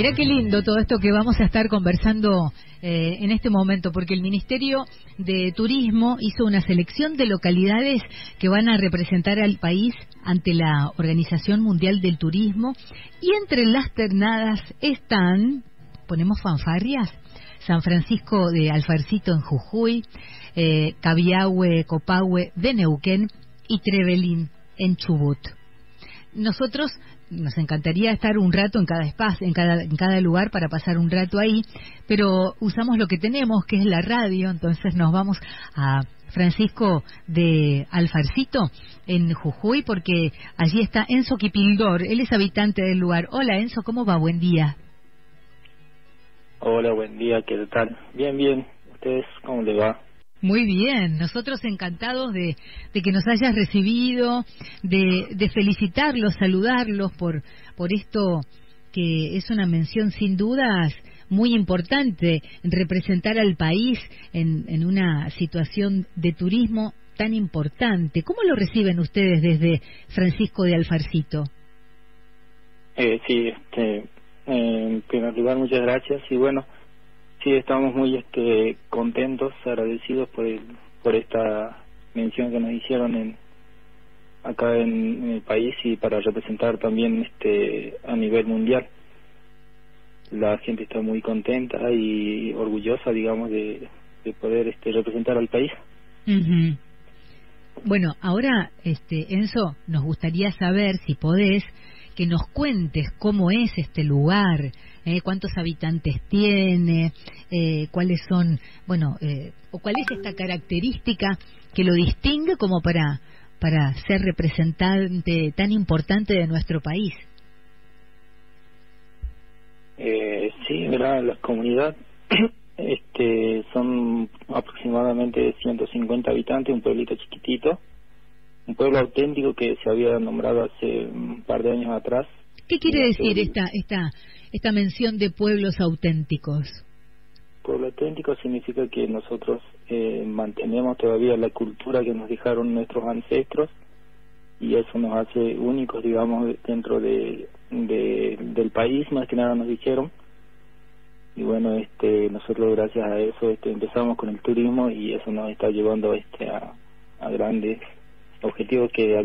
Mirá qué lindo todo esto que vamos a estar conversando en este momento, porque el Ministerio de Turismo hizo una selección de localidades que van a representar al país ante la Organización Mundial del Turismo, y entre las ternadas están, ponemos fanfarrias, San Francisco de Alfarcito en Jujuy, Cabiahue, Copahue de Neuquén y Trevelin en Chubut. Nosotros nos encantaría estar un rato en cada espacio, en cada lugar para pasar un rato ahí, pero usamos lo que tenemos, que es la radio. Entonces nos vamos a Francisco de Alfarcito en Jujuy, porque allí está Enzo Kipildor, él es habitante del lugar. Hola Enzo, ¿cómo va? Buen día. Hola, buen día, ¿qué tal? Bien, bien. ¿Ustedes cómo les va? Muy bien, nosotros encantados de que nos hayas recibido, de felicitarlos, saludarlos por esto que es una mención sin dudas muy importante, representar al país en una situación de turismo tan importante. ¿Cómo lo reciben ustedes desde Francisco de Alfarcito? Sí, en primer lugar, muchas gracias, y bueno, sí, estamos muy contentos, agradecidos por esta mención que nos hicieron acá en el país, y para representar también a nivel mundial. La gente está muy contenta y orgullosa, digamos, de poder representar al país. Uh-huh. Bueno, ahora, Enzo, nos gustaría saber, si podés, que nos cuentes cómo es este lugar, cuántos habitantes tiene, cuáles son, o cuál es esta característica que lo distingue como para ser representante tan importante de nuestro país. Sí, ¿verdad? La comunidad son aproximadamente 150 habitantes, un pueblito chiquitito, un pueblo auténtico que se había nombrado hace un par de años atrás. ¿Qué quiere decir esta mención de pueblos auténticos? Pueblo auténtico significa que nosotros mantenemos todavía la cultura que nos dejaron nuestros ancestros, y eso nos hace únicos, digamos, dentro del país, más que nada nos dijeron. Y bueno, nosotros gracias a eso empezamos con el turismo, y eso nos está llevando a grandes objetivos que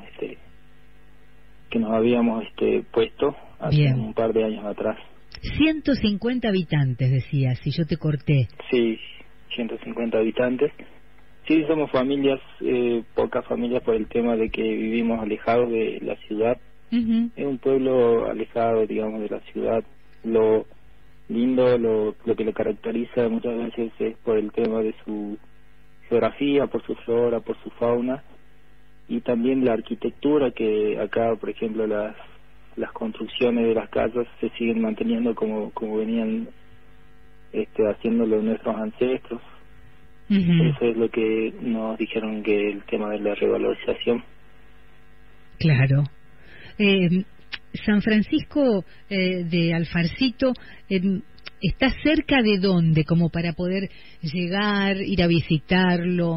nos habíamos puesto hace un par de años atrás. 150 habitantes, decías, si yo te corté. Sí, 150 habitantes. Sí, somos familias, pocas familias, por el tema de que vivimos alejados de la ciudad. Uh-huh. Es un pueblo alejado, digamos, de la ciudad. Lo lindo, lo que lo caracteriza muchas veces es por el tema de su geografía, por su flora, por su fauna, y también la arquitectura, que acá, por ejemplo, las construcciones de las casas se siguen manteniendo como venían haciéndolo nuestros ancestros. Uh-huh. Eso es lo que nos dijeron, que el tema de la revalorización. Claro. San Francisco de Alfarcito está cerca de dónde, como para poder llegar, ir a visitarlo.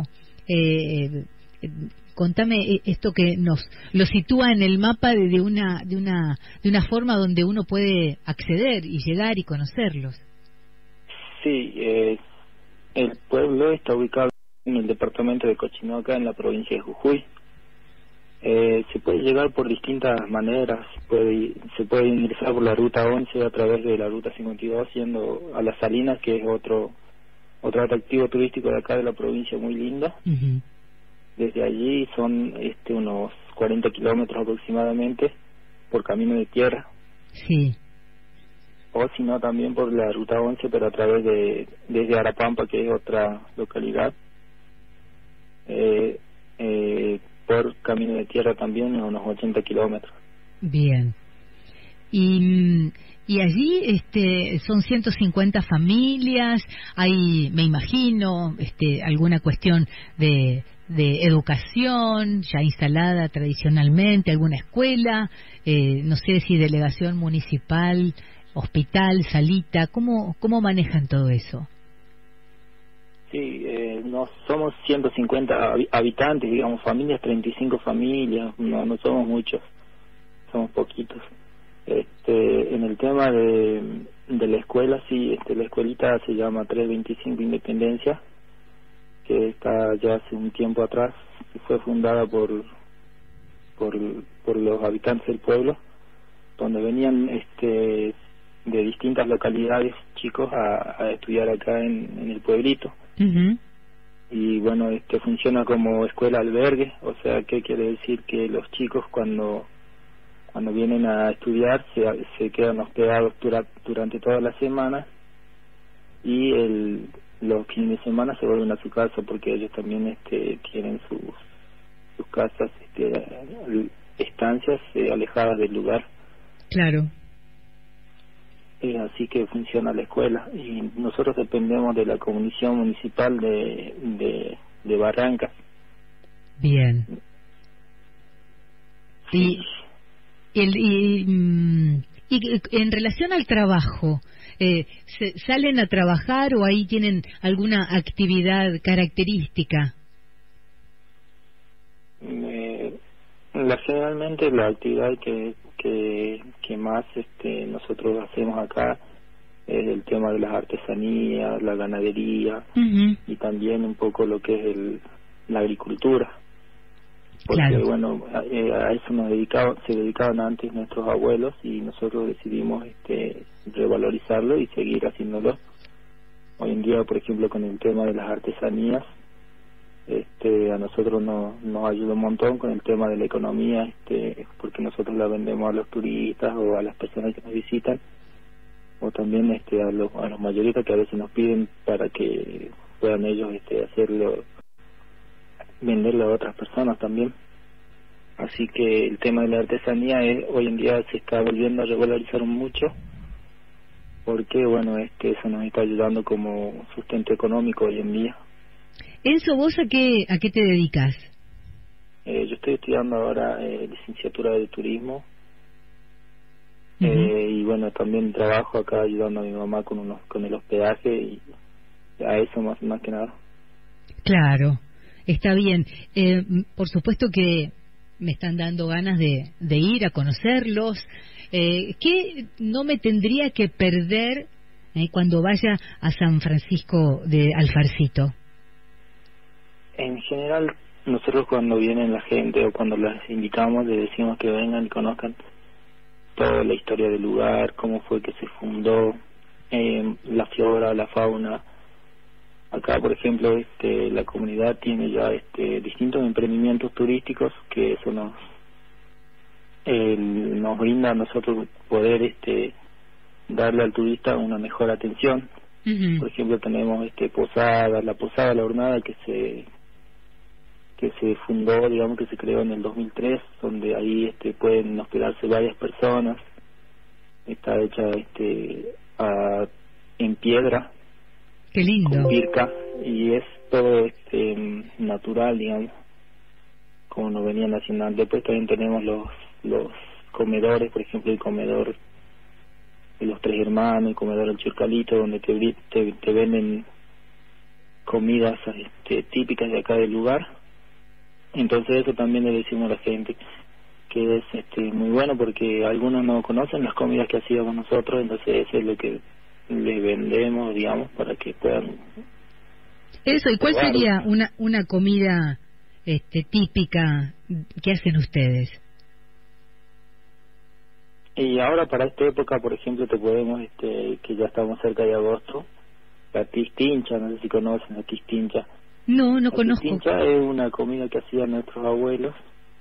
Contame esto que lo sitúa en el mapa de una forma donde uno puede acceder y llegar y conocerlos. Sí, el pueblo está ubicado en el departamento de Cochinoca, en la provincia de Jujuy. Se puede llegar por distintas maneras. Se puede ingresar por la ruta 11 a través de la ruta 52, yendo a Las Salinas, que es otro atractivo turístico de acá de la provincia, muy lindo. Uh-huh. Desde allí son unos 40 kilómetros aproximadamente por camino de tierra. Sí. O si no, también por la ruta 11, pero a través desde Arapampa, que es otra localidad, por camino de tierra también, a unos 80 kilómetros. Bien. Y allí son 150 familias, hay, me imagino, alguna cuestión de educación ya instalada tradicionalmente, alguna escuela, no sé si delegación municipal, hospital, salita, ¿cómo manejan todo eso? Sí, no somos 150 habitantes, digamos, familias, 35 familias, no somos muchos, somos poquitos. En el tema de la escuela, sí, la escuelita se llama 325 Independencia, que está ya hace un tiempo atrás, fue fundada por los habitantes del pueblo, donde venían de distintas localidades chicos a estudiar acá en el pueblito. Uh-huh. Y bueno, funciona como escuela albergue, o sea, ¿qué quiere decir? Que los chicos cuando vienen a estudiar se quedan hospedados durante toda la semana, y los fines de semana se vuelven a su casa, porque ellos también tienen sus casas, estancias alejadas del lugar. Claro. Así que funciona la escuela, y nosotros dependemos de la Comisión Municipal de Barrancas. Bien. Y en relación al trabajo, ¿salen a trabajar o ahí tienen alguna actividad característica? Generalmente la actividad que más nosotros hacemos acá es el tema de las artesanías, la ganadería, uh-huh, y también un poco lo que es la agricultura, porque claro, bueno, a eso se dedicaban antes nuestros abuelos, y nosotros decidimos revalorizarlo y seguir haciéndolo. Hoy en día, por ejemplo, con el tema de las artesanías, a nosotros nos ayuda un montón con el tema de la economía, porque nosotros la vendemos a los turistas o a las personas que nos visitan, o también a los mayoristas, que a veces nos piden para que puedan ellos venderlo a otras personas también. Así que el tema de la artesanía hoy en día se está volviendo a revalorizar mucho, porque bueno, eso nos está ayudando como sustento económico hoy en día. Enzo, ¿vos a qué te dedicas? Yo estoy estudiando ahora licenciatura de turismo, uh-huh, y bueno, también trabajo acá ayudando a mi mamá con el hospedaje, y a eso más que nada. Claro, está bien. Por supuesto que me están dando ganas de ir a conocerlos. ¿Qué no me tendría que perder cuando vaya a San Francisco de Alfarcito? En general, nosotros cuando vienen la gente o cuando las invitamos, les decimos que vengan y conozcan toda la historia del lugar, cómo fue que se fundó, la flora, la fauna. Acá, por ejemplo, la comunidad tiene ya distintos emprendimientos turísticos, que eso nos brinda a nosotros poder darle al turista una mejor atención. Uh-huh. Por ejemplo, tenemos la Posada La Hornada, que se fundó, digamos, que se creó en el 2003, donde ahí pueden hospedarse varias personas. Está hecha en piedra. Qué lindo. Con pirca, y es todo natural, digamos, como nos venían haciendo antes. Después también tenemos los comedores, por ejemplo, el comedor de los Tres Hermanos, el comedor del Churcalito, donde te venden comidas típicas de acá del lugar. Entonces eso también le decimos a la gente, que es muy bueno, porque algunos no conocen las comidas que hacíamos nosotros, entonces eso es lo que les vendemos, digamos, para que puedan. Eso, ¿y cuál sería una comida típica que hacen ustedes? Y ahora para esta época, por ejemplo, te podemos, que ya estamos cerca de agosto, la tistincha, no sé si conocen la tistincha. No conozco. La tistincha es una comida que hacían nuestros abuelos,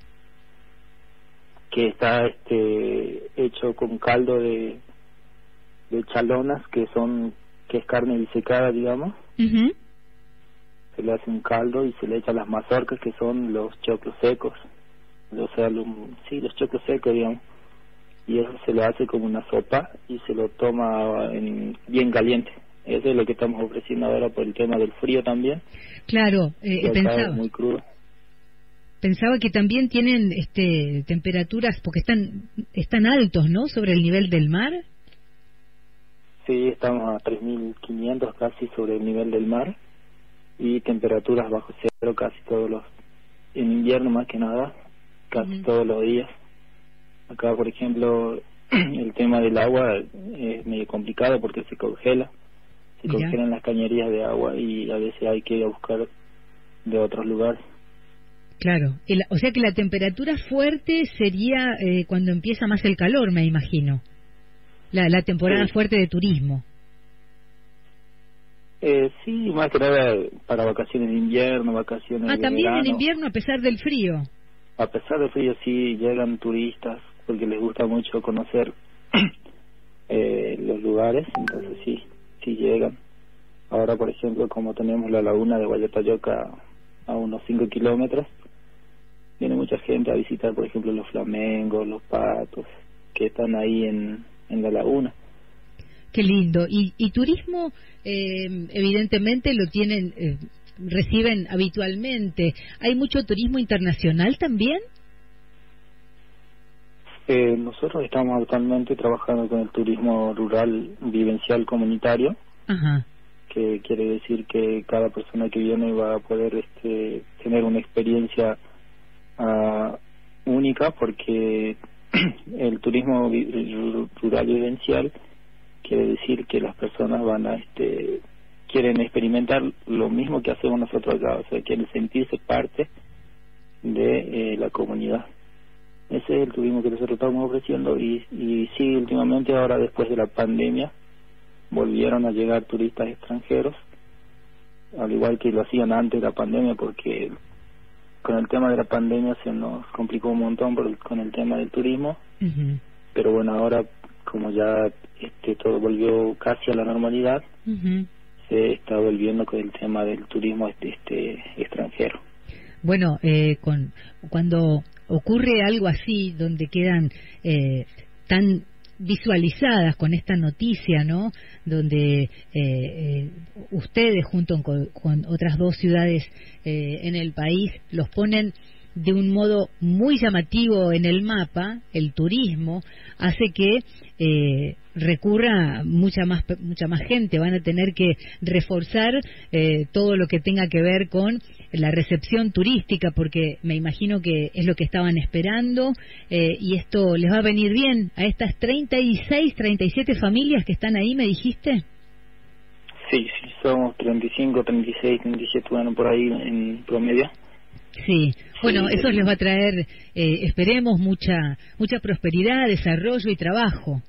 que está hecho con caldo de chalonas, que es carne disecada, digamos. Uh-huh. Se le hace un caldo y se le echa las mazorcas, que son los choclos secos, o sea, los choclos secos, digamos, y eso se lo hace como una sopa y se lo toma bien caliente. Eso es lo que estamos ofreciendo ahora por el tema del frío también. Claro, pensaba. Es muy crudo. Pensaba que también tienen temperaturas, porque están altos, ¿no?, sobre el nivel del mar. Sí, estamos a 3.500 casi sobre el nivel del mar, y temperaturas bajo cero casi en invierno más que nada, casi uh-huh, todos los días. Acá, por ejemplo, el tema del agua es medio complicado porque se congelan las cañerías de agua y a veces hay que ir a buscar de otros lugares. Claro, o sea que la temperatura fuerte sería cuando empieza más el calor, me imagino. La temporada fuerte de turismo. Sí, más que nada para vacaciones de invierno, vacaciones de también verano. En invierno a pesar del frío. A pesar del frío sí llegan turistas porque les gusta mucho conocer los lugares, entonces sí llegan. Ahora, por ejemplo, como tenemos la laguna de Guayatayoca a unos 5 kilómetros, viene mucha gente a visitar, por ejemplo, los flamengos, los patos, que están ahí en la laguna. Qué lindo. Y turismo, evidentemente lo tienen, reciben habitualmente. ¿Hay mucho turismo internacional también? Nosotros estamos actualmente trabajando con el turismo rural vivencial comunitario. Ajá. Que quiere decir que cada persona que viene va a poder tener una experiencia única, porque el turismo rural vivencial quiere decir que las personas van a quieren experimentar lo mismo que hacemos nosotros acá, o sea, quieren sentirse parte de la comunidad. Ese es el turismo que nosotros estamos ofreciendo y sí, últimamente ahora después de la pandemia volvieron a llegar turistas extranjeros, al igual que lo hacían antes de la pandemia, porque con el tema de la pandemia se nos complicó un montón con el tema del turismo. Uh-huh. Pero bueno, ahora como ya todo volvió casi a la normalidad, uh-huh, se está volviendo con el tema del turismo extranjero. Bueno, cuando ocurre algo así, donde quedan tan visualizadas con esta noticia, ¿no? Donde ustedes junto con otras 2 ciudades en el país los ponen de un modo muy llamativo en el mapa, el turismo hace que recurra mucha más gente. Van a tener que reforzar todo lo que tenga que ver con la recepción turística, porque me imagino que es lo que estaban esperando, y esto les va a venir bien a estas 36, 37 familias que están ahí, ¿me dijiste? Sí, somos 35, 36, 37, bueno, por ahí en promedio. Sí, bueno, eso les va a traer, esperemos, mucha prosperidad, desarrollo y trabajo.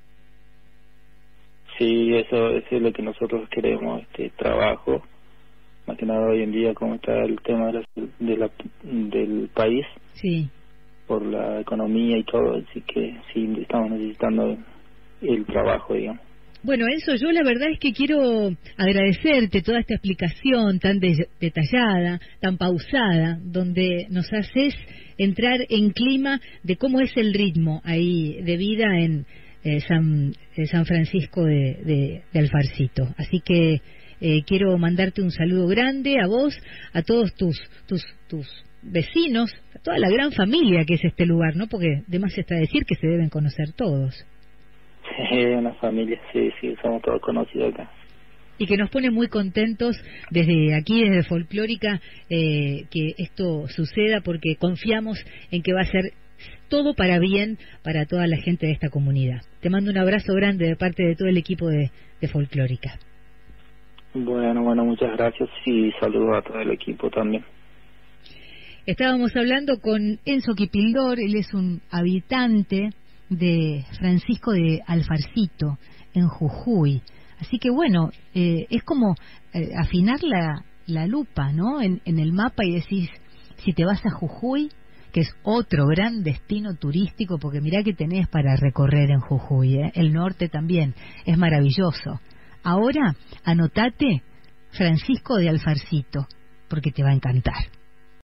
Sí, eso es lo que nosotros queremos, trabajo. Más que nada hoy en día, como está el tema del país, sí, por la economía y todo, así que sí, estamos necesitando el trabajo, digamos. Bueno, Enzo, yo la verdad es que quiero agradecerte toda esta explicación tan detallada, tan pausada, donde nos haces entrar en clima de cómo es el ritmo ahí de vida en San Francisco de Alfarcito. Así que quiero mandarte un saludo grande a vos, a todos tus vecinos, a toda la gran familia que es este lugar, ¿no? Porque de más está decir que se deben conocer todos. Una familia, sí, somos todos conocidos acá. Y que nos pone muy contentos desde aquí, desde Folclórica, que esto suceda, porque confiamos en que va a ser todo para bien para toda la gente de esta comunidad. Te mando un abrazo grande de parte de todo el equipo de Folclórica. Bueno, muchas gracias y saludos a todo el equipo también. Estábamos hablando con Enzo Kipildor, él es un habitante de Francisco de Alfarcito, en Jujuy. Así que bueno, es como afinar la lupa, ¿no? En el mapa, y decís, si te vas a Jujuy, que es otro gran destino turístico, porque mirá que tenés para recorrer en Jujuy, el norte también es maravilloso. Ahora, anotate Francisco de Alfarcito, porque te va a encantar.